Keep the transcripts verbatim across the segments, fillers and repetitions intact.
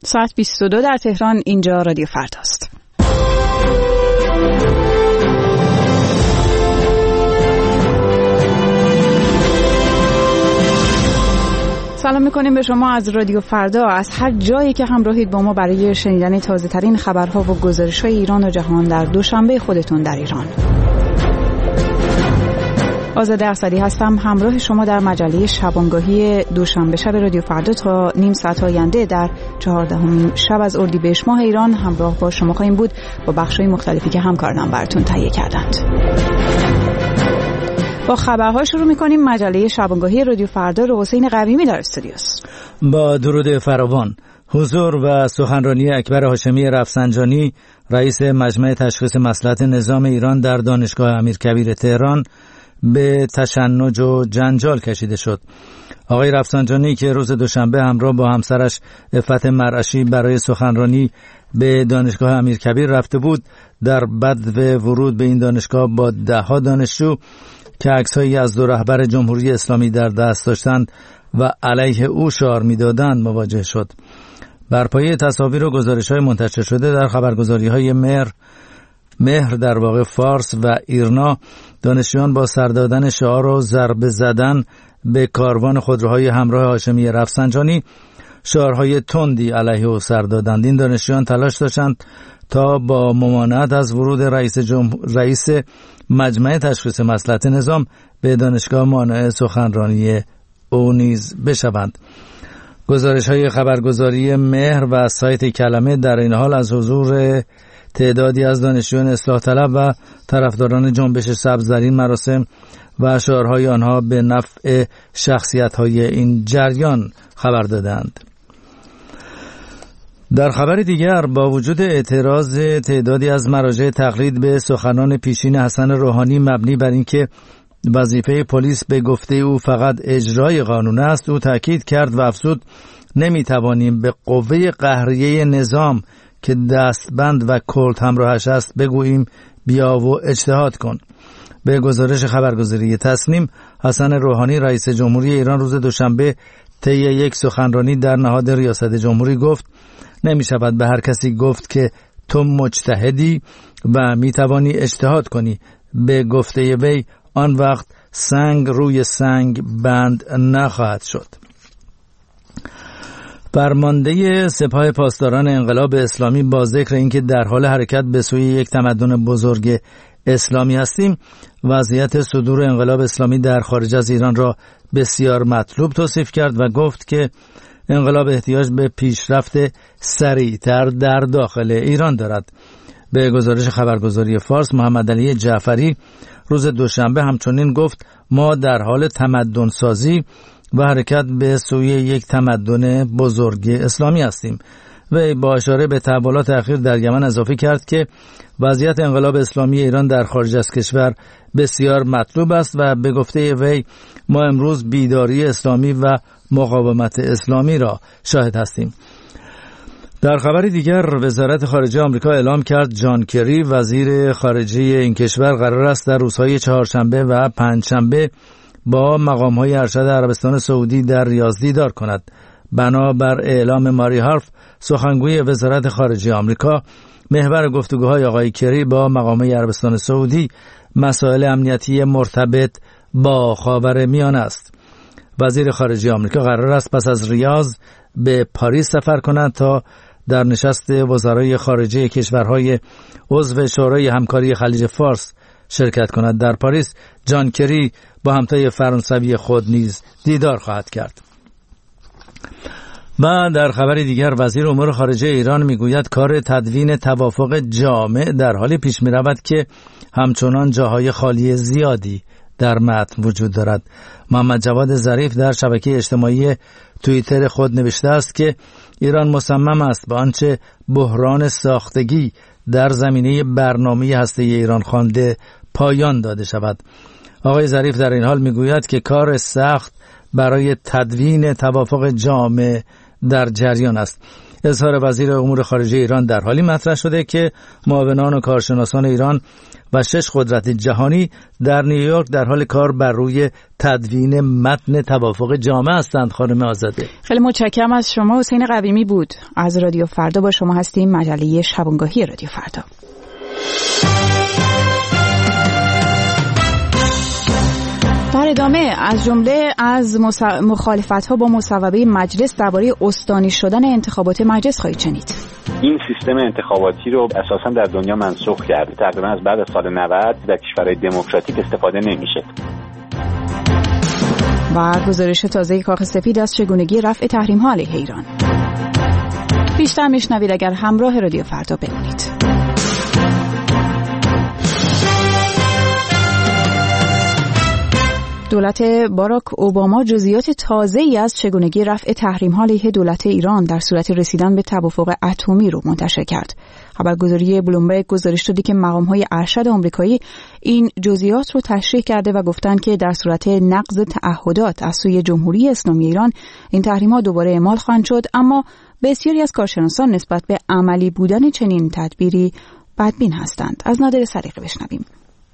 ساعت بیست و دو در تهران. اینجا رادیو فرداست. سلام میکنیم به شما از رادیو فردا، از هر جایی که همراهید با ما برای شنیدن تازه ترین خبرها و گزارش‌های ایران و جهان در دوشنبه خودتون در ایران. آزاده اسدی هستم، همراه شما در مجله شبانگاهی دوشنبه شب رادیو فردا تا نیم ساعت آینده در چهاردهمین شب از اردیبهشت ماه ایران همراه با شما خواهیم بود با بخش‌های مختلفی که همکاران براتون تهیه کردند. با خبرها شروع می‌کنیم. مجله شبانگاهی رادیو فردا رو حسین قویمی در استودیوست. با درود فراوان. حضور و سخنرانی اکبر هاشمی رفسنجانی رئیس مجمع تشخیص مصلحت نظام ایران در دانشگاه امیرکبیر تهران به تشنج و جنجال کشیده شد. آقای رفسنجانی که روز دوشنبه همراه با همسرش عفت مرعشی برای سخنرانی به دانشگاه امیرکبیر رفته بود، در بدو ورود به این دانشگاه با ده ها دانشجو که عکس‌هایی از دو رهبر جمهوری اسلامی در دست داشتند و علیه او شعار می‌دادند مواجه شد. بر پایه تصاویر و گزارش‌های منتشر شده در خبرگزاری‌های مهر مهر در واقع فارس و ایرنا، دانشجویان با سر دادن شعار و ضربه زدن به کاروان خودروهای همراه هاشمی رفسنجانی شعارهای تندی علیه او سر دادند. این دانشجویان تلاش داشتند تا با ممانعت از ورود رئیس جمهور رئیس مجمع تشخیص مصلحت نظام به دانشگاه مانع سخنرانی او نیز بشوند. گزارش‌های خبرگزاری مهر و سایت کلمه در این حال از حضور تعدادی از دانشجویان اصلاح طلب و طرفداران جنبش سبز در این مراسم و شعارهای آنها به نفع شخصیت‌های این جریان خبر دادند. در خبر دیگر، با وجود اعتراض تعدادی از مراجع تقلید به سخنان پیشین حسن روحانی مبنی بر اینکه وظیفه پلیس به گفته او فقط اجرای قانون است، او تاکید کرد و افزود نمیتوانیم به قوه قهریه نظام که دستبند و کلت همراهش است بگوییم بیا و اجتهاد کن. به گزارش خبرگزاری تصنیم، حسن روحانی رئیس جمهوری ایران روز دوشنبه طی یک سخنرانی در نهاد ریاست جمهوری گفت نمی شود به هر کسی گفت که تو مجتهدی و می توانی اجتهاد کنی. به گفته وی آن وقت سنگ روی سنگ بند نخواهد شد. فرمانده سپاه پاسداران انقلاب اسلامی با ذکر اینکه در حال حرکت به سوی یک تمدن بزرگ اسلامی هستیم، وضعیت صدور انقلاب اسلامی در خارج از ایران را بسیار مطلوب توصیف کرد و گفت که انقلاب احتیاج به پیشرفت سریعتر در داخل ایران دارد. به گزارش خبرگزاری فارس، محمد علی جعفری روز دوشنبه همچنین گفت ما در حال تمدن سازی و حرکت به سوی یک تمدن بزرگ اسلامی هستیم. و با اشاره به تحولات اخیر در یمن اضافه کرد که وضعیت انقلاب اسلامی ایران در خارج از کشور بسیار مطلوب است و به گفته وی ما امروز بیداری اسلامی و مقاومت اسلامی را شاهد هستیم. در خبر دیگر، وزارت خارجه آمریکا اعلام کرد جان کری وزیر خارجه این کشور قرار است در روزهای چهارشنبه و پنجشنبه با مقام‌های ارشد عربستان سعودی در ریاض دیدار کند. بنابر اعلام ماری هارف، سخنگوی وزارت خارجه آمریکا، محور گفتگوهای آقای کری با مقام‌های عربستان سعودی مسائل امنیتی مرتبط با خاورمیانه است. وزیر خارجه آمریکا قرار است پس از ریاض به پاریس سفر کند تا در نشست وزرای خارجه کشورهای عضو شورای همکاری خلیج فارس شرکت کند. در پاریس جان کری با همتای فرانسوی خود نیز دیدار خواهد کرد. و در خبر دیگر، وزیر امور خارجه ایران میگوید کار تدوین توافق جامع در حالی پیش می رود که همچنان جاهای خالی زیادی در متن وجود دارد. محمد جواد ظریف در شبکه اجتماعی توییتر خود نوشته است که ایران مصمم است به آنچه بحران ساختگی در زمینه برنامه هسته ایران خوانده پایان داده شود. آقای ظریف در این حال میگوید که کار سخت برای تدوین توافق جامع در جریان است. اظهار وزیر امور خارجه ایران در حالی مطرح شده که معاونان و کارشناسان ایران و شش قدرت جهانی در نیویورک در حال کار بر روی تدوین متن توافق جامع هستند. خانم آزاده، خیلی متشکرم از شما. حسین قویمی بود از رادیو فردا، با شما هستیم، مجله شبانگاهی رادیو فردا. در ادامه از جمله از مخالفت‌ها با مصوبه مجلس درباره استانی شدن انتخابات مجلس خواهید شنید. این سیستم انتخاباتی رو اساساً در دنیا منسوخ کرده. تقریبا از بعد از سال نود در کشورهای دموکراتیک استفاده نمیشه. و گزارش تازه کاخ سفید از چگونگی رفع تحریم‌ها علیه ایران. بیشتر میشنوید اگر همراه رادیو فردا بمونید. دولت باراک اوباما جزئیات تازه‌ای از چگونگی رفع تحریم‌ها علیه دولت ایران در صورت رسیدن به توافق اتمی رو منتشر کرد. خبرگزاری بلومبرگ گزارش داده که مقام‌های ارشد آمریکایی این جزئیات رو تشریح کرده و گفتند که در صورت نقض تعهدات از سوی جمهوری اسلامی ایران این تحریم‌ها دوباره اعمال خواهند شد، اما بسیاری از کارشناسان نسبت به عملی بودن چنین تدبیری بدبین هستند. از نادر صدیقی بشنویم.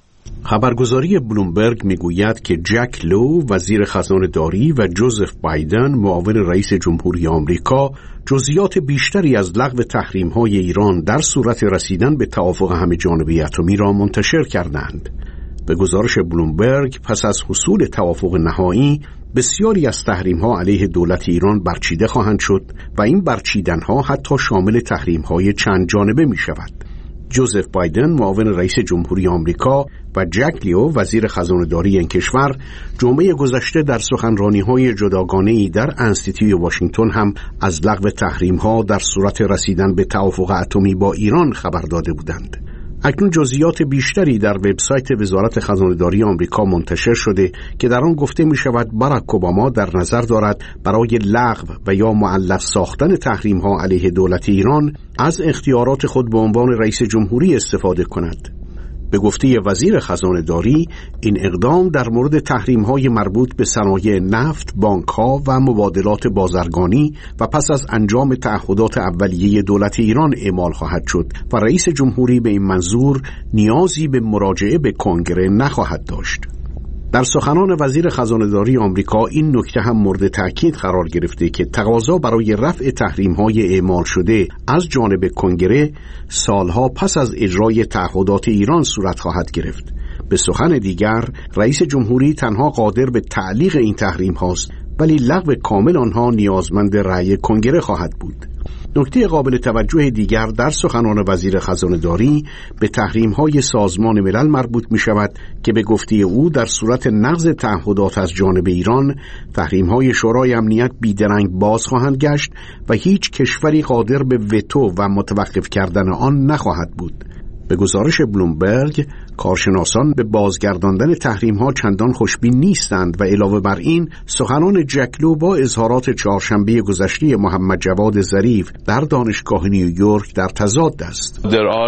خبرگزاری بلومبرگ میگوید که جک لو وزیر خزانه داری و جوزف بایدن معاون رئیس جمهوری آمریکا جزئیات بیشتری از لغو تحریم‌های ایران در صورت رسیدن به توافق همه‌جانبه اتمی را منتشر کردند. به گزارش بلومبرگ پس از حصول توافق نهایی بسیاری از تحریم‌ها علیه دولت ایران برچیده خواهند شد و این برچیدن‌ها حتی شامل تحریم‌های چند جانبه می‌شود. جوزف بایدن معاون رئیس جمهوری آمریکا و جک لیو وزیر خزانه‌داری این کشور جمعه گذشته در سخنرانی‌های جداگانه‌ای در انستیتوی واشنگتن هم از لغو تحریم‌ها در صورت رسیدن به توافق اتمی با ایران خبر داده بودند. اکنون جزئیات بیشتری در وبسایت وزارت خزانه‌داری آمریکا منتشر شده که در آن گفته می‌شود باراک اوباما در نظر دارد برای لغو و یا معلق ساختن تحریم‌ها علیه دولت ایران از اختیارات خود به عنوان رئیس جمهوری استفاده کند. به گفته وزیر خزانه‌داری این اقدام در مورد تحریم‌های مربوط به صنایع نفت، بانک‌ها و مبادلات بازرگانی و پس از انجام تعهدات اولیه دولت ایران اعمال خواهد شد و رئیس جمهوری به این منظور نیازی به مراجعه به کنگره نخواهد داشت. در سخنان وزیر خزانه‌داری آمریکا این نکته هم مورد تأکید قرار گرفته که تقاضا برای رفع تحریم‌های اعمال شده از جانب کنگره سالها پس از اجرای تعهدات ایران صورت خواهد گرفت. به سخن دیگر رئیس جمهوری تنها قادر به تعلیق این تحریم هاست، ولی لغو کامل آنها نیازمند رأی کنگره خواهد بود. نکته قابل توجه دیگر در سخنان وزیر خزانه‌داری به تحریم‌های سازمان ملل مربوط می‌شود که به گفته او در صورت نقض تعهدات از جانب ایران تحریم‌های شورای امنیت بیدرنگ باز خواهند گشت و هیچ کشوری قادر به وتو و متوقف کردن آن نخواهد بود. به گزارش بلومبرگ کارشناسان به بازگرداندن تحریم‌ها چندان خوشبین نیستند و علاوه بر این سخنان جک لو با اظهارات چهارشنبه گذشته محمد جواد ظریف در دانشگاه نیویورک در تضاد است.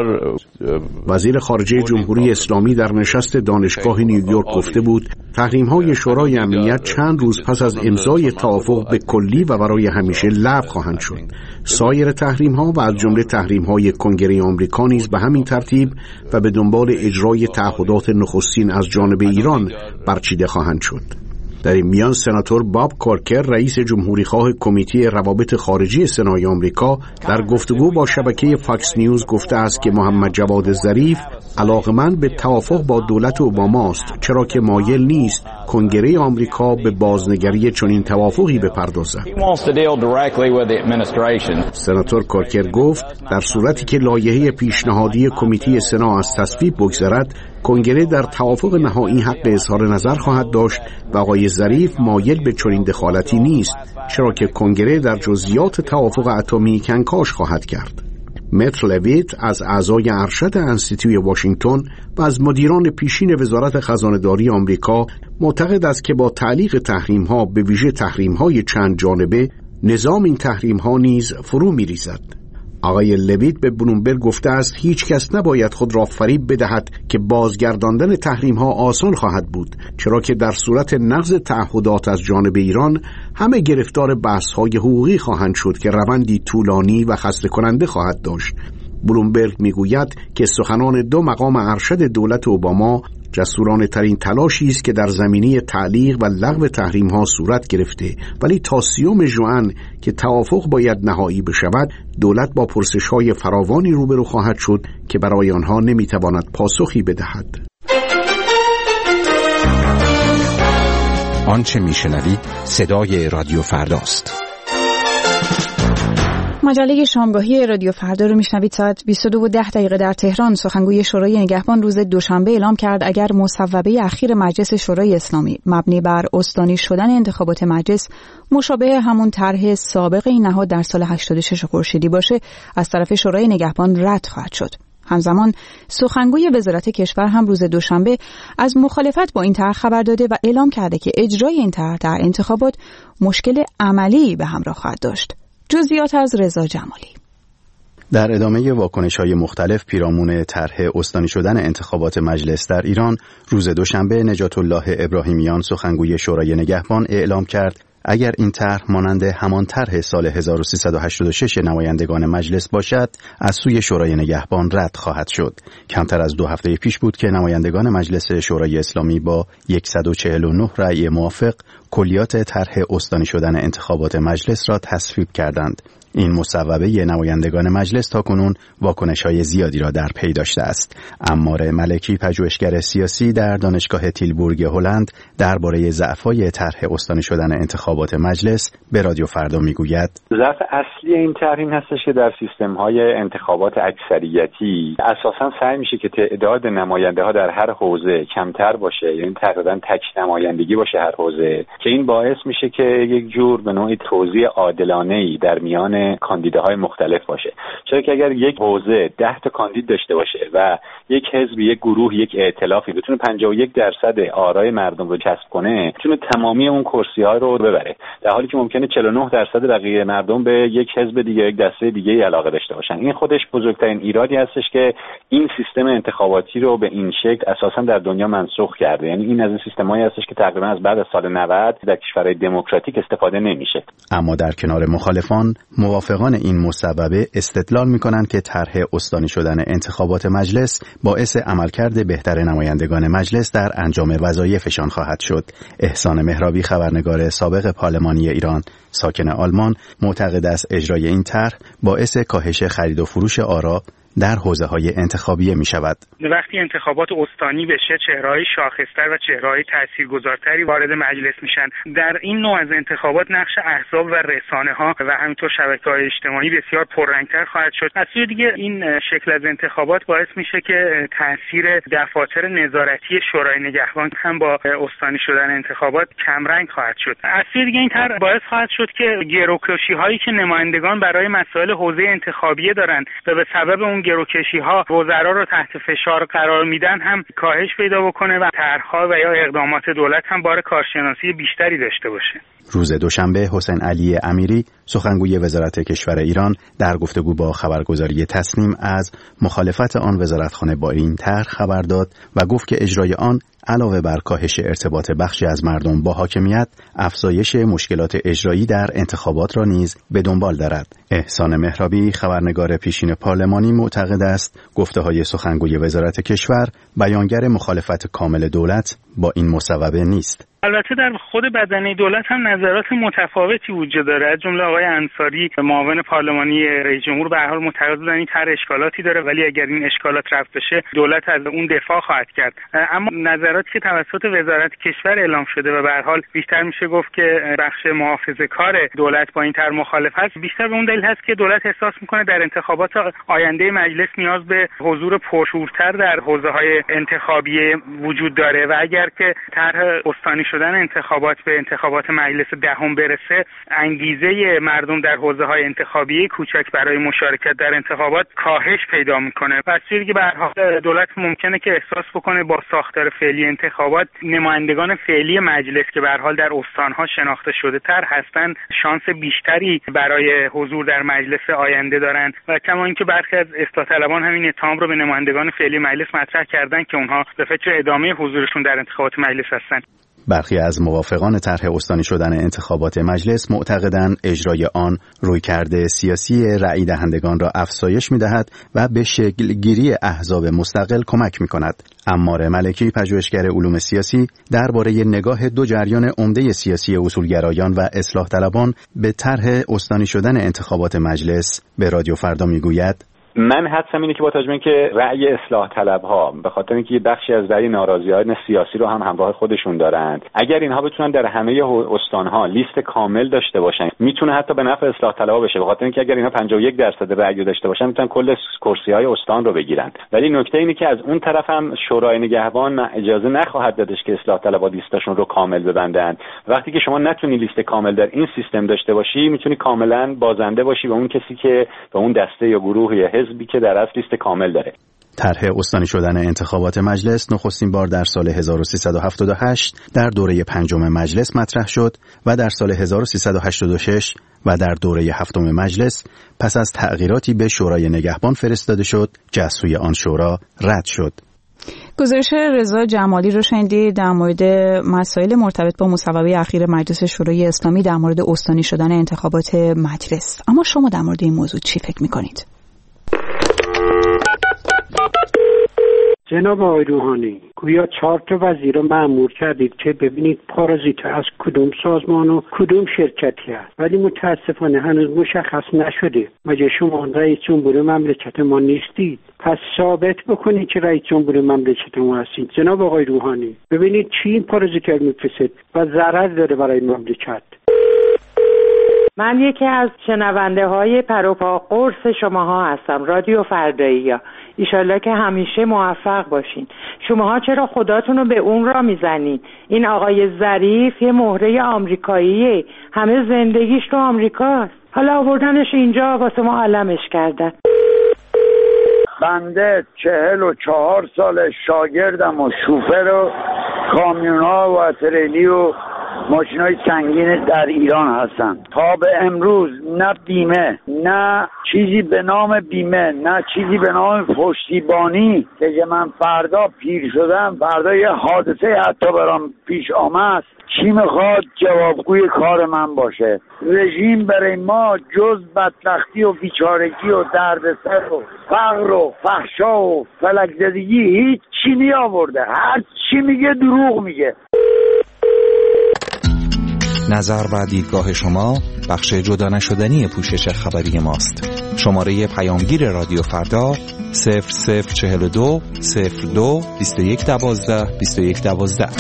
وزیر خارجه جمهوری اسلامی در نشست دانشگاه نیویورک گفته بود تحریم‌های شورای امنیت چند روز پس از امضای توافق به کلی و برای همیشه لغو خواهند شد. سایر تحریم‌ها و از جمله تحریم‌های کنگره آمریکا نیز به همین ترتیب و به دنبال اجرای تعهدات نخستین از جانب ایران برچیده خواهند شد. در این میان سناتور باب کورکر رئیس جمهوری خواه کمیته روابط خارجی سنای آمریکا در گفتگو با شبکه فاکس نیوز گفته است که محمد جواد ظریف علاقمند به توافق با دولت اوباما است، چرا که مایل نیست کنگره آمریکا به بازنگری چنین توافقی بپردازد. سناتور کورکر گفت در صورتی که لایحه پیشنهادی کمیته سنا از تصویب بگذرد کنگره در توافق نهایی حق اظهار نظر خواهد داشت و آقای ظریف مایل به چنین دخالتی نیست، چرا که کنگره در جزئیات توافق اتمی کنکاش خواهد کرد. متر لویت از اعضای ارشد انستیتوی واشنگتن و از مدیران پیشین وزارت خزانه‌داری آمریکا معتقد است که با تعلیق تحریم‌ها به ویژه تحریم‌های چند جانبه نظام این تحریم‌ها نیز فرو می‌ریزد. آقای لویت به بلومبرگ گفته است هیچ کس نباید خود را فریب بدهد که بازگرداندن تحریم ها آسان خواهد بود، چرا که در صورت نقض تعهدات از جانب ایران همه گرفتار بحث های حقوقی خواهند شد که روندی طولانی و خسته کننده خواهد داشت. بلومبرگ میگوید که سخنان دو مقام ارشد دولت اوباما جسورانه ترین تلاشی است که در زمینه تعلیق و لغو تحریم ها صورت گرفته، ولی تا سیوم ژوئن که توافق باید نهایی بشود دولت با پرسش های فراوانی روبرو خواهد شد که برای آنها نمیتواند پاسخی بدهد. آنچه میشنوید صدای رادیو فرداست. مجله شامگاهی رادیو فردا رو میشنوید. ساعت بیست و دو و ده دقیقه در تهران سخنگوی شورای نگهبان روز دوشنبه اعلام کرد اگر مصوبه اخیر مجلس شورای اسلامی مبنی بر استانی شدن انتخابات مجلس مشابه همون طرح سابق این نهاد در سال هشتاد و شش خورشیدی باشه از طرف شورای نگهبان رد خواهد شد. همزمان سخنگوی وزارت کشور هم روز دوشنبه از مخالفت با این طرح خبر داده و اعلام کرده که اجرای این طرح در انتخابات مشکل عملی به همراه خواهد داشت. جزئیات از رضا جمالی. در ادامه واکنش‌های مختلف پیرامون طرح استانی شدن انتخابات مجلس در ایران، روز دوشنبه نجات الله ابراهیمیان سخنگوی شورای نگهبان اعلام کرد اگر این طرح مانند همان طرح سال هزار و سیصد و هشتاد و شش نمایندگان مجلس باشد، از سوی شورای نگهبان رد خواهد شد. کمتر از دو هفته پیش بود که نمایندگان مجلس شورای اسلامی با صد و چهل و نه رأی موافق کلیات طرح استانی شدن انتخابات مجلس را تصویب کردند. این مصوبه نمایندگان مجلس تاکنون واکنش‌های زیادی را در پی داشته است. عمار ملکی پژوهشگر سیاسی در دانشگاه تیلبورگ هلند درباره ضعف‌های طرح استانی شدن انتخابات مجلس به رادیو فردا میگوید: ضعف اصلی این طرح این هستش که در سیستم‌های انتخابات اکثریتی اساساً سعی میشه که تعداد نماینده‌ها در هر حوزه کمتر باشه، یعنی تقریباً تک نمایندگی باشه هر حوزه، که این باعث میشه که یک جور به نوعی توزیع عادلانه‌ای در میان کاندیداهای مختلف باشه. چرا که اگر یک حوزه ده تا کاندید داشته باشه و یک حزب، یک گروه، یک ائتلافی بتونه پنجاه و یک درصد آرای مردم رو کسب کنه، میتونه تمامی اون کرسی‌ها رو ببره، در حالی که ممکنه چهل و نه درصد بقیه مردم به یک حزب دیگه، یک دسته دیگه علاقه داشته باشن. این خودش بزرگترین ایرادی هستش که این سیستم انتخاباتی رو به این شکل اساسا در دنیا منسوخ کرده. یعنی این از این سیستمایی هستش که تقریبا از بعد از سال نود در کشورهای دموکراتیک استفاده نمیشه. اما در کنار مخالفان، موافقان این مصوبه استدلال می‌کنند که طرح استانی شدن انتخابات مجلس باعث عملکرد بهتر نمایندگان مجلس در انجام وظایفشان خواهد شد. احسان مهرابی خبرنگار سابق پارلمانی ایران ساکن آلمان معتقد است اجرای این طرح باعث کاهش خرید و فروش آرا در حوزه‌های انتخابیه می‌شود. وقتی انتخابات استانی بشه، چهره‌های شاخص‌تر و چهره‌های تاثیرگذارتری وارد مجلس میشن. در این نوع از انتخابات نقش احزاب و رسانه‌ها و همینطور شبکه‌های اجتماعی بسیار پررنگ‌تر خواهد شد. از سوی دیگه این شکل از انتخابات باعث میشه که تاثیر دفاتر نظارتی شورای نگهبان هم با استانی شدن انتخابات کمرنگ خواهد شد. از سوی دیگه این طرح باعث خواهد شد که گروکشی‌هایی که نمایندگان برای مسائل حوزه انتخابیه دارن و به سبب اون گروکشی ها وزرا رو تحت فشار قرار میدن هم کاهش پیدا بکنه و طرح‌ها و یا اقدامات دولت هم بار کارشناسی بیشتری داشته باشه. روز دوشنبه حسین علی امیری سخنگوی وزارت کشور ایران در گفتگو با خبرگزاری تصنیم از مخالفت آن وزارتخانه با این طرح خبر داد و گفت که اجرای آن علاوه بر کاهش ارتباط بخشی از مردم با حاکمیت، افزایش مشکلات اجرایی در انتخابات را نیز به دنبال دارد. احسان مهرابی خبرنگار پیشین پارلمانی معتقد است گفته‌های سخنگوی وزارت کشور بیانگر مخالفت کامل دولت با این مصوبه نیست. البته در خود بدنه دولت هم نظرات متفاوتی وجود داره. از جمله آقای انصاری معاون پارلمانی رئیس جمهور به هر حال معتقد بودن این طرح اشکالاتی داره، ولی اگر این اشکالات رفع بشه دولت از اون دفاع خواهد کرد. اما نظراتی که توسط وزارت کشور اعلام شده و به هر حال بیشتر میشه گفت که بخش محافظه‌کار دولت با این طرح مخالف است، بیشتر به اون دلیل هست که دولت احساس میکنه در انتخابات آینده مجلس نیاز به حضور پرشورتر در حوزه‌های انتخابی وجود داره و اگر اگر که طرح استانی شدن انتخابات به انتخابات مجلس دهم برسه، انگیزه مردم در حوزه‌های انتخابی کوچک برای مشارکت در انتخابات کاهش پیدا میکنه. پس چیزی که به هر حال دولت ممکنه که احساس بکنه با ساختار فعلی انتخابات نمایندگان فعلی مجلس که به هر حال در استان‌ها شناخته شده تر هستند شانس بیشتری برای حضور در مجلس آینده دارند و کما اینکه برخی از اصلاح طلبان همین اتهام رو به نمایندگان فعلی مجلس مطرح کردن که اونها به فکر ادامه حضورشون در انتخابات مجلس هستند. برخی از موافقان طرح استانی شدن انتخابات مجلس معتقدند اجرای آن رویکرد سیاسی رأی دهندگان را افزایش می‌دهد و به شکل گیری احزاب مستقل کمک می‌کند. عمار ملکی، پژوهشگر علوم سیاسی، درباره نگاه دو جریان عمده سیاسی اصولگرایان و اصلاح طلبان به طرح استانی شدن انتخابات مجلس به رادیو فردا می‌گوید: من حدسم اینه که با توجه به اینکه رأی اصلاح طلب‌ها به خاطر اینکه یه بخشی از رأی ناراضیان سیاسی رو هم همراه خودشون دارند، اگر اینها بتونن در همه استان‌ها لیست کامل داشته باشن، میتونه حتی به نفع اصلاح طلب‌ها بشه، به خاطر اینکه اگر اینها پنجاه و یک درصد رأی داشته باشن میتونن کل کرسی‌های استان رو بگیرن. ولی نکته اینه که از اون طرف هم شورای نگهبان اجازه نخواهد دادش که اصلاح طلب‌ها لیستاشون رو کامل ببندن. وقتی که شما نتونی لیست کامل در این سیستم داشته باشی، میتونی کاملا بازنده باشی به اون کسی که به اون دسته یا گروه یا حزبی که در اصل لیست کامل داره. طرح استانی شدن انتخابات مجلس نخستین بار در سال هزار و سیصد و هفتاد و هشت در دوره پنجم مجلس مطرح شد و در سال هزار و سیصد و هشتاد و شش و در دوره هفتم مجلس پس از تغییراتی به شورای نگهبان فرستاده شد که از سوی آن شورا رد شد. گزارش رضا جمالی رو شنیدید در مورد مسائل مرتبط با مصوبه اخیر مجلس شورای اسلامی در مورد استانی شدن انتخابات مجلس. اما شما در مورد این موضوع چی فکر می‌کنید؟ جناب آقای روحانی، گویا چهار تا وزیر رو مأمور کردید که ببینید پارازیت از کدوم سازمان و کدوم شرکتی هست، ولی متاسفانه هنوز مشخص نشده. مگه شما رئیس جمهور مملکت ما نیستید؟ پس ثابت بکنید که رئیس جمهور مملکت ما هستید. جناب آقای روحانی، ببینید چی این پارازیت میفرسته و ضرر داره برای مملکت. من یکی از شنونده های پروپا قرص شماها هستم، رادیو فردایی ها. ایشالله که همیشه موفق باشین. شماها چرا خداتون رو به اون را میزنین؟ این آقای ظریف یه مهره آمریکاییه، همه زندگیش تو آمریکاست، حالا آوردنش اینجا واسه ما علمش کردن. بنده چهل و چهار سال شاگردم و شوفر و کامیون ها و تریلی و ماشین های سنگین در ایران هستن. تا به امروز نه بیمه، نه چیزی به نام بیمه، نه چیزی به نام پشتیبانی که من فردا پیر شدم، فردا یه حادثه حتی برام پیش آمد، چی میخواد جوابگوی کار من باشه؟ رژیم برای ما جز بدبختی و بیچارگی و دردسر و فقر و فحشا و فلک‌زدگی هیچ چی نیاورده. هر چی میگه دروغ میگه. نظر و دیدگاه شما بخش جدا نشدنی پوشش خبری ماست. شماره پیامگیر رادیو فردا صفر صفر چهل و دو صفر دو بیست و یک دوازده بیست و یک دوازده.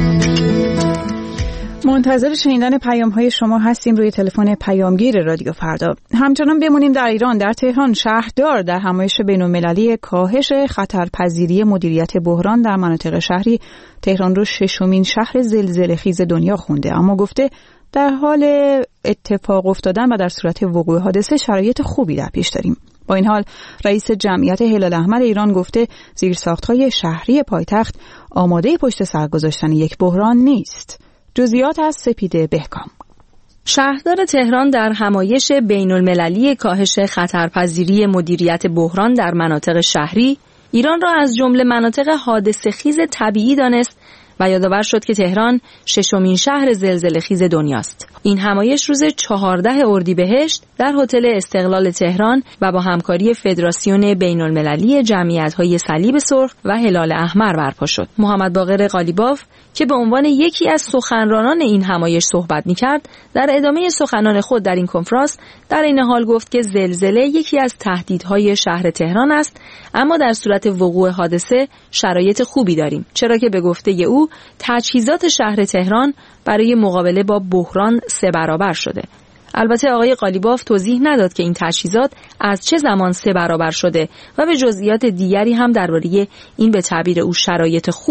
منتظر شنیدن پیام‌های شما هستیم روی تلفن پیامگیر رادیو فردا. همچنان بمونیم در ایران. در تهران شهردار در همایش بین‌المللی کاهش خطرپذیری مدیریت بحران در مناطق شهری تهران رو ششمین شهر زلزله‌خیز دنیا خونده، اما گفته در حال اتفاق افتادن و در صورت وقوع حادثه شرایط خوبی در پیش داریم. با این حال رئیس جمعیت هلال احمر ایران گفته زیرساخت‌های شهری پایتخت آماده پشت سر گذاشتن یک بحران نیست. جزئیات از سپیده بهکام. شهردار تهران در همایش بین‌المللی کاهش خطرپذیری مدیریت بحران در مناطق شهری ایران را از جمله مناطق حادثه‌خیز طبیعی دانست و یادآور شد که تهران ششمین شهر زلزله‌خیز دنیاست. این همایش روز چهاردهم اردیبهشت در هتل استقلال تهران و با همکاری فدراسیون بین‌المللی جمعیت‌های صلیب سرخ و هلال احمر برپا شد. محمد باقر قالیباف که به عنوان یکی از سخنرانان این همایش صحبت می‌کرد، در ادامه سخنان خود در این کنفرانس در این حال گفت که زلزله یکی از تهدیدهای شهر تهران است، اما در صورت وقوع حادثه شرایط خوبی داریم، چرا که به گفته او تجهیزات شهر تهران برای مقابله با بحران سه برابر شده. البته آقای قالیباف توضیح نداد که این تجهیزات از چه زمان سه برابر شده و به جزئیات دیگری هم درباره این به تعبیر او شرایط خوب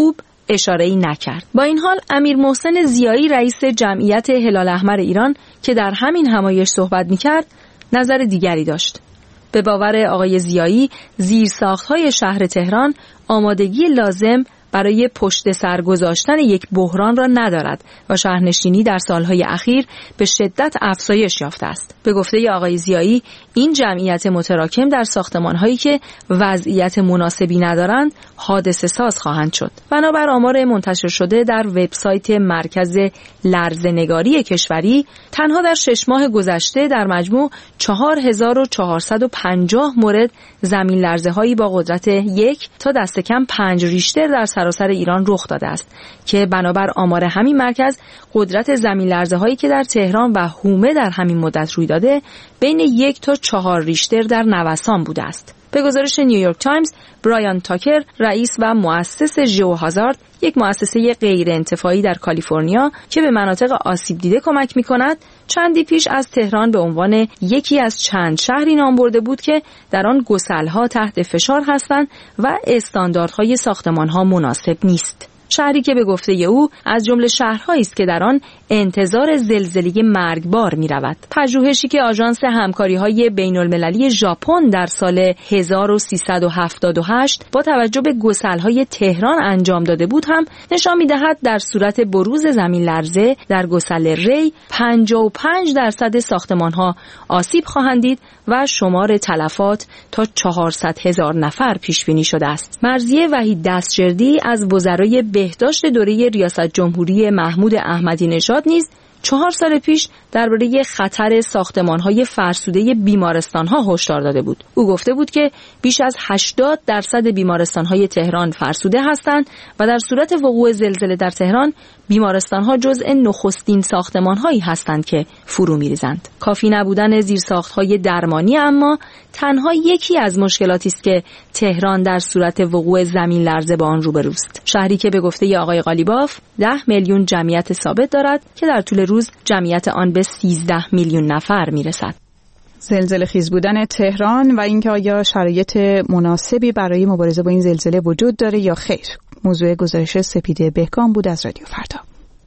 اشاره‌ای نکرد. با این حال امیر محسن ضیایی رئیس جمعیت هلال احمر ایران که در همین همایش صحبت می‌کرد نظر دیگری داشت. به باور آقای ضیایی زیرساخت‌های شهر تهران آمادگی لازم برای پشت سر گذاشتن یک بحران را ندارد و شهرنشینی در سالهای اخیر به شدت افزایش یافته است. به گفته آقای ضیایی این جمعیت متراکم در ساختمان‌هایی که وضعیت مناسبی ندارند حادثه ساز خواهند شد. بنابر آمار منتشر شده در وبسایت مرکز لرزه‌نگاری کشوری تنها در شش ماه گذشته در مجموع چهار هزار و چهارصد و پنجاه مورد زمین لرزه‌هایی با قدرت یک تا دست کم پنج ریشتر در سراسر ایران رخ داده است که بنابر آمار همین مرکز قدرت زمین لرزه‌هایی که در تهران و حومه در همین مدت روی داده بین یک تا چهار ریشتر در نوسان بوده است. به گزارش نیویورک تایمز، برایان تاکر، رئیس و مؤسس ژئوهازارد، یک مؤسسه غیر انتفاعی در کالیفرنیا که به مناطق آسیب دیده کمک می‌کند، چندی پیش از تهران به عنوان یکی از چند شهری نام برده بود که در آن گسل‌ها تحت فشار هستند و استانداردهای ساختمان‌ها مناسب نیست. شهری که به گفته او از جمله شهرهایی است که در آن انتظار زلزله مرگبار می‌رود. پژوهشی که آژانس همکاری‌های بین‌المللی ژاپن در سال هزار و سیصد و هفتاد و هشت با توجه به گسل‌های تهران انجام داده بود هم نشان می‌دهد در صورت بروز زمین لرزه در گسل ری پنجاه و پنج درصد ساختمان‌ها آسیب خواهند دید و شمار تلفات تا چهارصد هزار نفر پیش بینی شده است. مرضیه وحید دستجردی از وزرای بهداشت دوره ریاست جمهوری محمود احمدی نژاد نیز چهار سال پیش درباره خطر ساختمان‌های فرسوده بیمارستان‌ها هشدار داده بود. او گفته بود که بیش از هشتاد درصد بیمارستان‌های تهران فرسوده هستند و در صورت وقوع زلزله در تهران بیمارستان‌ها جزء نخستین ساختمان‌هایی هستند که فرو می‌ریزند. کافی نبودن زیرساخت‌های درمانی اما تنها یکی از مشکلاتی است که تهران در صورت وقوع زمین لرزه با آن روبروست. شهری که به گفته آقای قالیباف ده میلیون جمعیت ثابت دارد که در طول روز جمعیت آن به سیزده میلیون نفر میرسد. زلزله خیز بودن تهران و اینکه آیا شرایط مناسبی برای مبارزه با این زلزله وجود داره یا خیر، موضوع گزارش سپیده بهکام بود از رادیو فردا.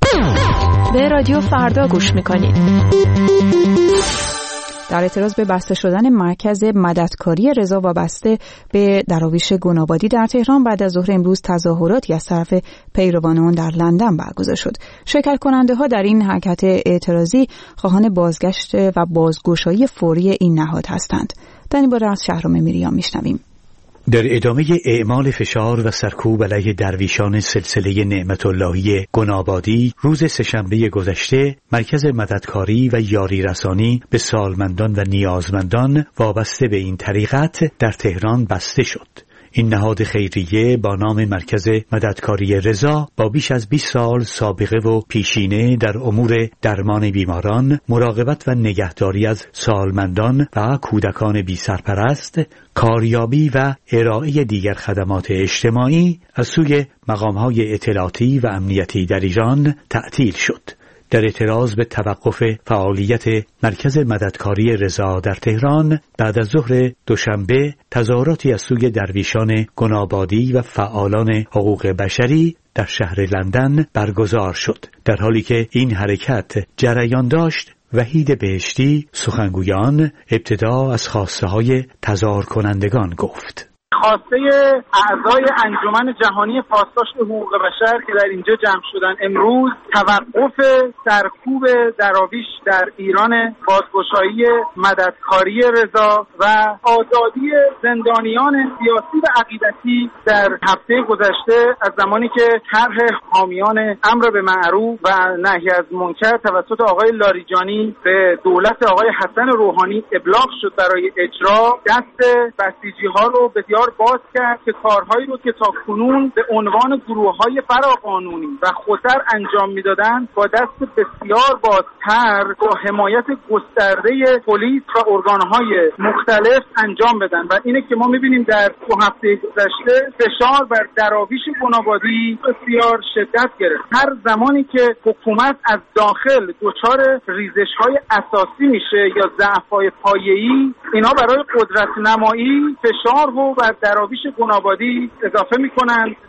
به رادیو فردا گوش میکنید. در اعتراض به بسته شدن مرکز مددکاری رضا وابسته به دراویش گنابادی در تهران بعد از ظهر امروز تظاهراتی از طرف پیروان آن در لندن برگزار شد. شرکت کننده ها در این حرکت اعتراضی خواهان بازگشت و بازگشایی فوری این نهاد هستند. در این باره از شهرام میریان میشنویم. در ادامه اعمال فشار و سرکوب علیه درویشان سلسله نعمت اللهی گنابادی روز سه‌شنبه گذشته مرکز مددکاری و یاری رسانی به سالمندان و نیازمندان وابسته به این طریقت در تهران بسته شد. این نهاد خیریه با نام مرکز مددکاری رضا با بیش از بیست سال سابقه و پیشینه در امور درمان بیماران، مراقبت و نگهداری از سالمندان و کودکان بی سرپرست، کاریابی و ارائه دیگر خدمات اجتماعی از سوی مقام‌های اطلاعاتی و امنیتی در ایران تعطیل شد. در اعتراض به توقف فعالیت مرکز مددکاری رضا در تهران بعد از ظهر دوشنبه تظاهراتی از سوی درویشان گنابادی و فعالان حقوق بشری در شهر لندن برگزار شد. در حالی که این حرکت جریان داشت، وحید بهشتی سخنگویان ابتدا از خواسته های تظاهر کنندگان گفت. خواسته اعضای انجمن جهانی پاسداشت حقوق بشر که در اینجا جمع شدن امروز توقف سرکوب دراویش در ایران، بازگشایی مددکاری رضا و آزادی زندانیان سیاسی و عقیدتی در هفته گذشته از زمانی که طرح حامیان امر به معروف و نهی از منکر توسط آقای لاریجانی به دولت آقای حسن روحانی ابلاغ شد برای اجرا، دست بسیجی ها رو بسیار باز کرد که کارهایی رو که تا کنون به عنوان گروه‌های فراقانونی و خطر انجام می‌دادند با دست بسیار بازتر با حمایت گسترده پلیس و ارگان‌های مختلف انجام بدن و اینه که ما می‌بینیم در دو هفته گذشته فشار بر دراویش گنابادی بسیار شدت گرفت. هر زمانی که حکومت از داخل دچار ریزش‌های اساسی میشه یا ضعف‌های پایه‌ای، اینا برای قدرت نمایی فشار رو بر دراویش گنابادی اضافه می‌کنند.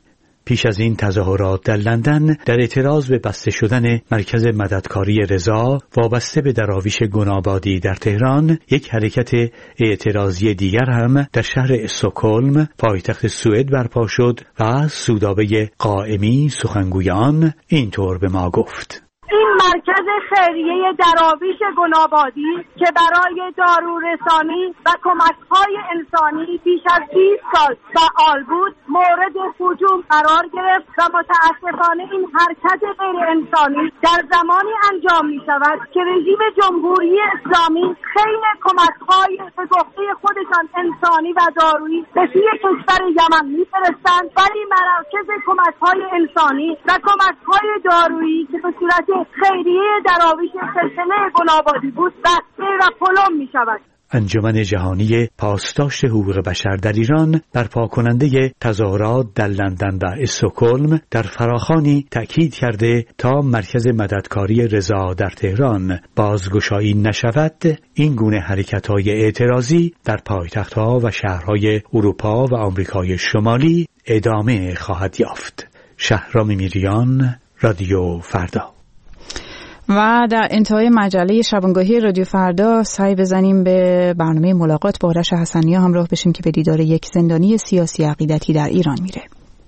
پیش از این تظاهرات در لندن در اعتراض به بسته شدن مرکز مددکاری رضا وابسته به دراویش گنابادی در تهران، یک حرکت اعتراضی دیگر هم در شهر استکهلم پایتخت سوئد برپا شد و سودابه قائمی سخنگوی آن اینطور به ما گفت: این مرکز خیریه دراویش گنابادی که برای دارورسانی و کمک‌های انسانی بیش از بیست سال فعال بود مورد هجوم قرار گرفت و متاسفانه این حرکت غیر انسانی در زمانی انجام می شود که رژیم جمهوری اسلامی خیلی کمک‌های به گفته خودشان انسانی و دارویی به سوی کشور یمن می‌فرستند، ولی مراکز کمک‌های انسانی و کمک‌های دارویی که به صورت خیریه دراویش سلسله گنابادی بود بسته و پلم می شود. انجمن جهانی پاسداشت حقوق بشر در ایران برپا کننده تظاهرات در لندن و استکهلم در فراخوانی تأکید کرده تا مرکز مددکاری رضا در تهران بازگشایی نشود، این گونه حرکت‌های اعتراضی در پایتخت‌ها و شهرهای اروپا و آمریکای شمالی ادامه خواهد یافت. شهرام میریان، رادیو فردا. و در انتهای مجله شبانگاهی رادیو فردا سعی بزنیم به برنامه ملاقات با آرش حسنیا همراه بشیم که به دیدار یک زندانی سیاسی عقیدتی در ایران میره.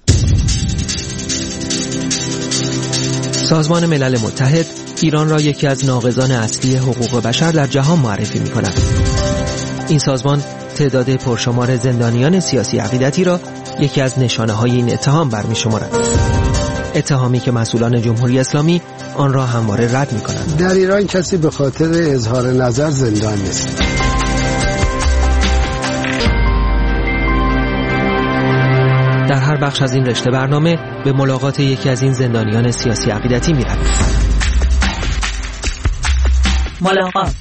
سازمان ملل متحد ایران را یکی از ناقضان اصلی حقوق بشر در جهان معرفی می‌کند. این سازمان تعداد پرشمار زندانیان سیاسی عقیدتی را یکی از نشانه‌های این اتهام برمی‌شمارد. اتهامی که مسئولان جمهوری اسلامی آن را همواره رد می‌کنند. در ایران کسی به خاطر اظهار نظر زندان نیست. در هر بخش از این رشته برنامه به ملاقات یکی از این زندانیان سیاسی عقیدتی می‌رویم. ملاقات.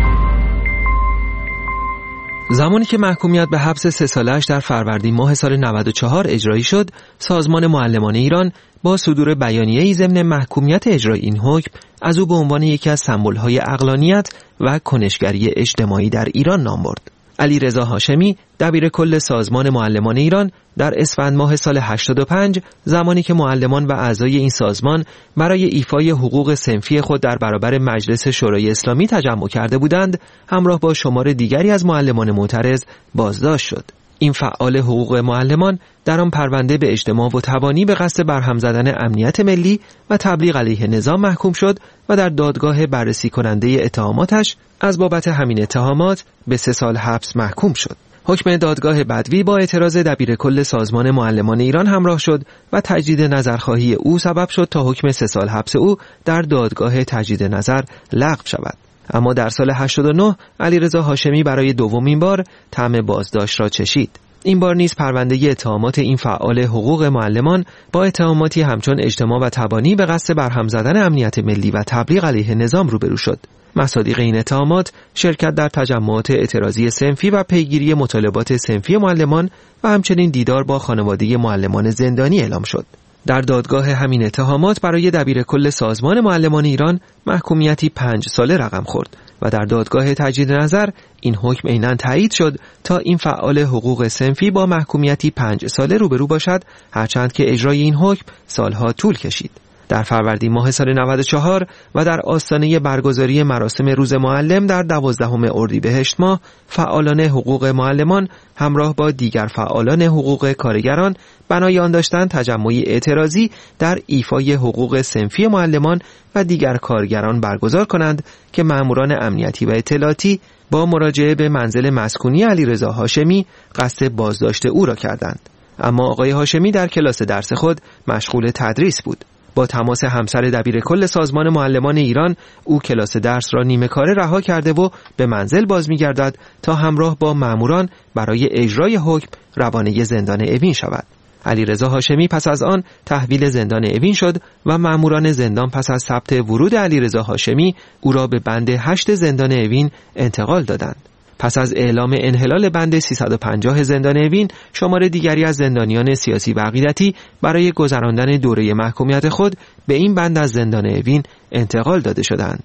زمانی که محکومیت به حبس سه ساله‌اش در فروردین ماه سال نود و چهار اجرایی شد، سازمان معلمان ایران با صدور بیانیه‌ای ضمن محکومیت اجرای این حکم از او به عنوان یکی از سمبول‌های عقلانیت و کنشگری اجتماعی در ایران نام برد. علیرضا هاشمی دبیر کل سازمان معلمان ایران در اسفند ماه سال هشتاد و پنج زمانی که معلمان و اعضای این سازمان برای ایفای حقوق صنفی خود در برابر مجلس شورای اسلامی تجمع کرده بودند، همراه با شمار دیگری از معلمان معترض بازداشت شد. این فعال حقوق معلمان در آن پرونده به اجتماع و تبانی به قصد برهم زدن امنیت ملی و تبلیغ علیه نظام محکوم شد و در دادگاه بررسی کننده اتهاماتش از بابت همین اتهامات به سه سال حبس محکوم شد. حکم دادگاه بدوی با اعتراض دبیر کل سازمان معلمان ایران همراه شد و تجدید نظرخواهی او سبب شد تا حکم سه سال حبس او در دادگاه تجدید نظر لغو شود. اما در سال هشتاد و نه علیرضا هاشمی برای دومین بار طعم بازداشت را چشید. این بار نیز پرونده اتهامات این فعال حقوق معلمان با اتهاماتی همچون اجتماع و تبانی به قصد برهم زدن امنیت ملی و تبلیغ علیه نظام روبرو شد. مصادیق این اتهامات شرکت در تجمعات اعتراضی صنفی و پیگیری مطالبات صنفی معلمان و همچنین دیدار با خانواده معلمان زندانی اعلام شد. در دادگاه همین اتهامات برای دبیر کل سازمان معلمان ایران محکومیتی پنج ساله رقم خورد و در دادگاه تجدید نظر این حکم عیناً تایید شد تا این فعال حقوق صنفی با محکومیتی پنج ساله روبرو باشد، هرچند که اجرای این حکم سالها طول کشید. در فروردین ماه سال نود و چهار و در آستانه برگزاری مراسم روز معلم در دوازدهم اردیبهشت ماه، فعالان حقوق معلمان همراه با دیگر فعالان حقوق کارگران بنای آن داشتند تجمعی اعتراضی در ایفای حقوق صنفی معلمان و دیگر کارگران برگزار کنند که ماموران امنیتی و اطلاعاتی با مراجعه به منزل مسکونی علیرضا هاشمی قصد بازداشت او را کردند. اما آقای هاشمی در کلاس درس خود مشغول تدریس بود. با تماس همسر دبیر کل سازمان معلمان ایران، او کلاس درس را نیمه کاره رها کرده و به منزل باز می‌گردد تا همراه با ماموران برای اجرای حکم روانه زندان اوین شود. علیرضا هاشمی پس از آن تحویل زندان اوین شد و ماموران زندان پس از ثبت ورود علیرضا هاشمی او را به بند هشت زندان اوین انتقال دادند. پس از اعلام انحلال بند سیصد و پنجاه زندان اوین، شمار دیگری از زندانیان سیاسی و عقیدتی برای گذراندن دوره محکومیت خود به این بند از زندان اوین انتقال داده شدند.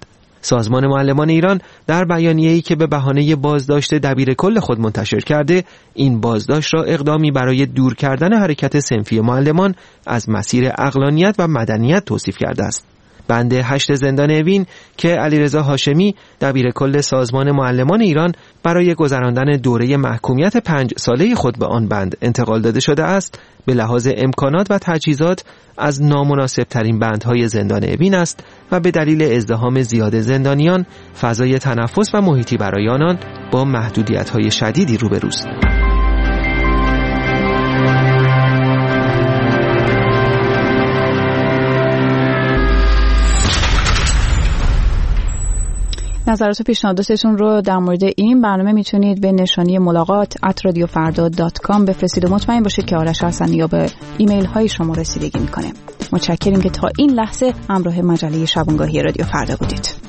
سازمان معلمان ایران در بیانیه‌ای که به بهانه بازداشت دبیر کل خود منتشر کرده، این بازداشت را اقدامی برای دور کردن حرکت صنفی معلمان از مسیر عقلانیت و مدنیت توصیف کرده است. بند هشت زندان اوین که علیرضا هاشمی دبیر کل سازمان معلمان ایران برای گذراندن دوره محکومیت پنج ساله خود به آن بند انتقال داده شده است، به لحاظ امکانات و تجهیزات از نامناسب ترین بندهای زندان اوین است و به دلیل ازدحام زیاد زندانیان فضای تنفس و محیطی برای آنان با محدودیت‌های شدیدی روبروست. نظرات و پیشنهاداتتون رو در مورد این برنامه میتونید به نشانی ملاقات ات رادیو فردا دات کام بفرستید و مطمئن باشید که آرش حسنی یا به ایمیل های شما رسیدگی میکنه. متشکریم که تا این لحظه همراه مجله شبانگاهی رادیو فردا بودید.